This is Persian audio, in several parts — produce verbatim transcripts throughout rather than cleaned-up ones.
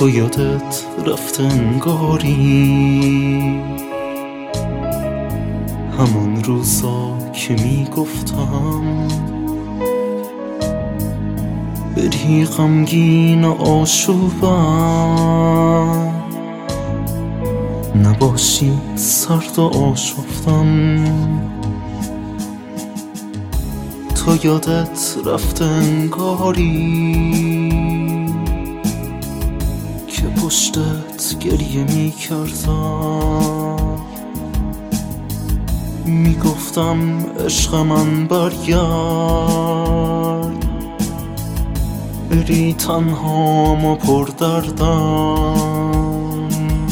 تو یادت رفته انگاری همون روزا که میگفتم بری غمگین و آشوبم نباشی سرد و آشفتم. تو یادت رفته انگاری که پشتت گریه میکردم میگفتم عشق من برگرد بری تنهام و پر دردم.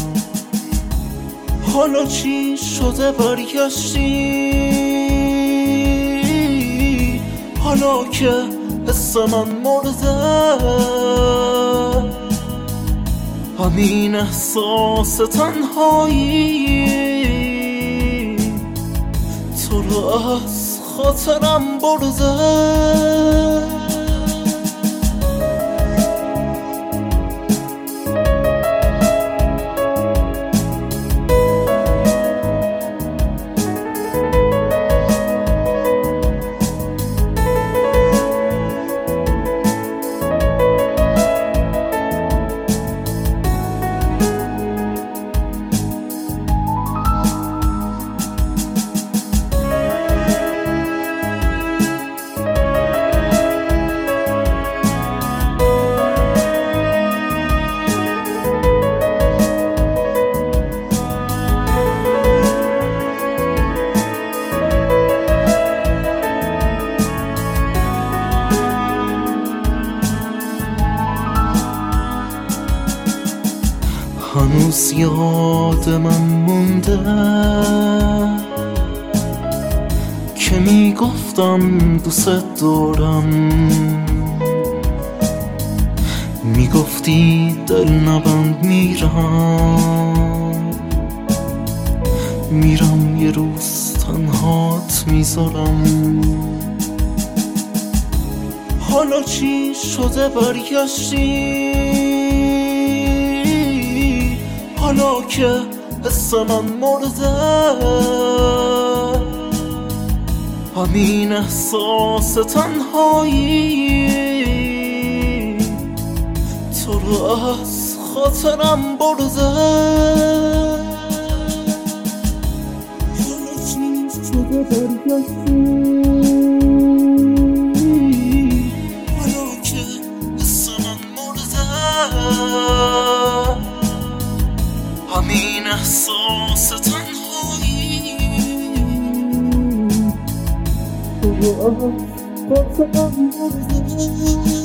حالا چی شده برگشتی حالا که حس من مرده همین احساس تنهایی تو رو از خاطرم برده. هنوز یاد من مونده که میگفتم دوست دارم میگفتی دل نبند میرم میرم یه روز تنهات میذارم. حالا چی شده برگشتی حالا که حس من مرده همین احساس تنهایی تو رو از خاطرم برده. حالا چی شده برگشتی حالا که حس من مرده همین احساس تنهایی تو رو از خاطرم برده.